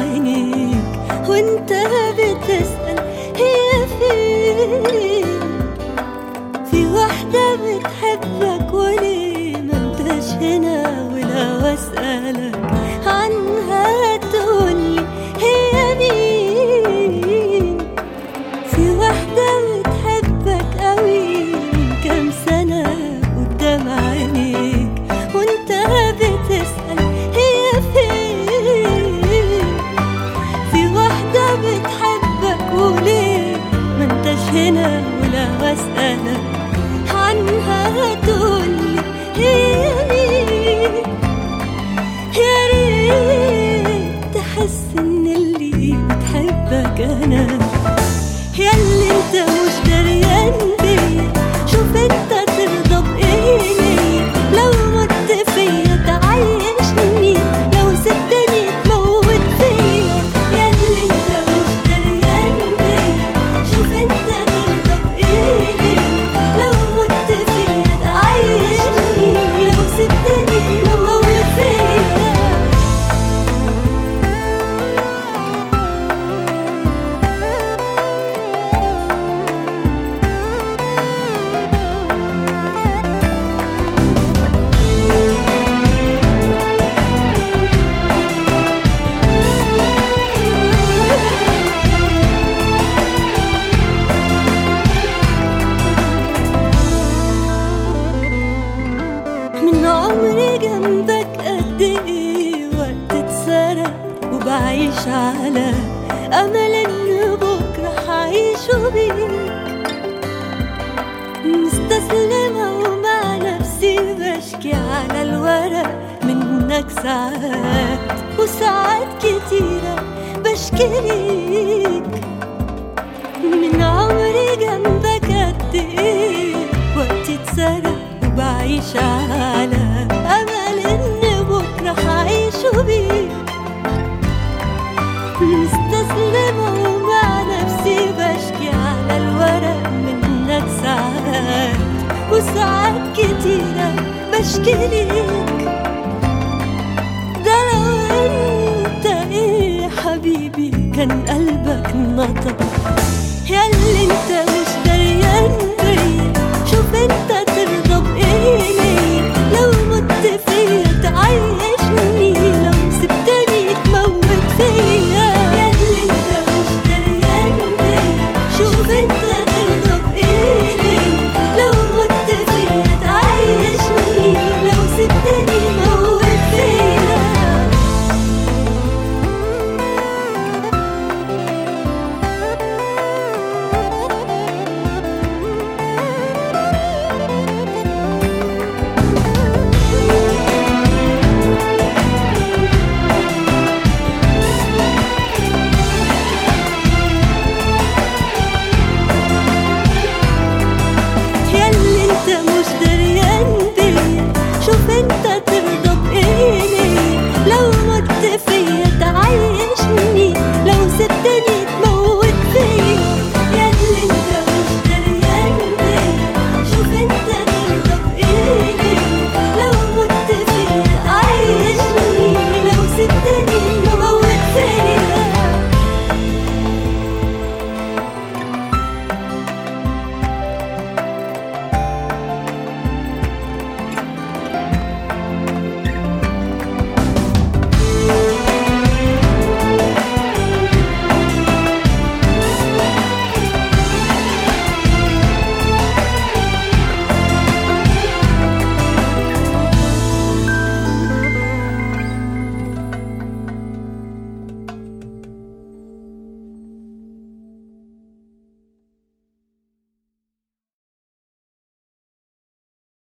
عينيك وانت بتسأل هي فين. في واحدة بتحبك وليه ما انتش هنا، ولو اسألك عنها تقولي هي مين. في واحدة بتحبك قوي من كام سنة قدام عينيك وانت بتسأل هي فين. في واحدة بتحبك وليه ما انتش هنا، ولو اسألك عنها تقولي هي مين. يا ريت تحس ان اللي بتحبك انا، ياللي انت مش دريان بيا. شوف انت ترضى بايه ليا، لو مت فيا تعيشني، لو سبتني تموت فيا. ياللي انت مش دريان بيا، شوف انت ترضى بايه ليا، لو مت فيا تعيشني، لو سبتني تموت فيا. من عمري جنبك قد ايه وقت اتسرق، وبعيش على امل ان بكره هعيشه بيك. مستسلمة ومع نفسي بشكي على الورق منك ساعات، وساعات كتيرة بشكي ليك. من عمري جنبك قد ايه وقت اتسرق، وبعيش على أمل إن بكرة هعيشه بيك. مستسلمة ومع نفسي بشكي على الورق منك ساعات، وساعات كتيرة بشكي ليك. ده لو انت ايه يا حبيبي كان قلبك نطق، ياللي انت مش دريان بيا. شوف انت